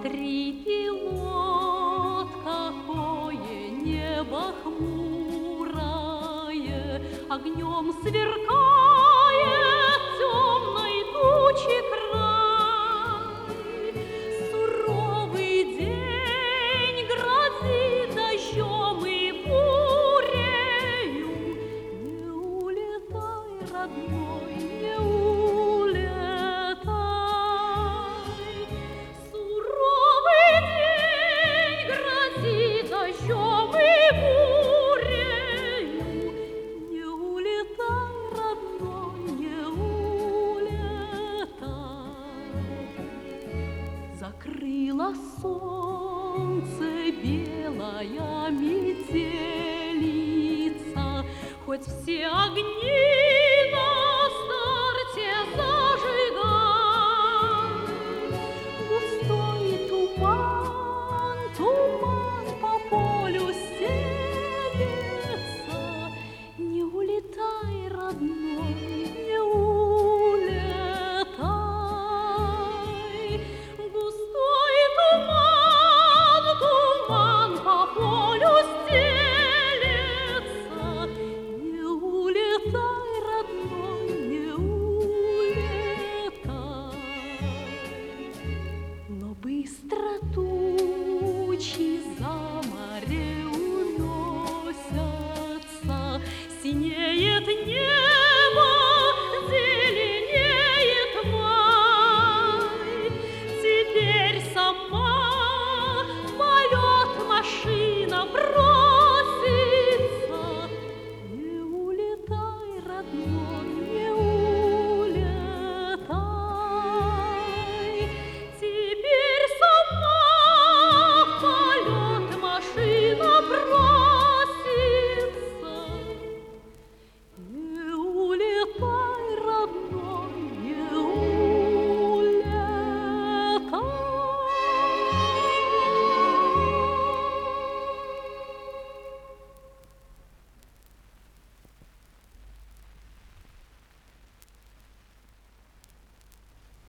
Смотри, пилот, какое небо хмурое, огнем сверкает темной тучи край. Суровый день грозит дождем и бурею. Не улетай, родной, не улетай. Суровый день грозит дождем и бурею. Не улетай, родной, не улетай. Закрыло солнце белая метелица, хоть все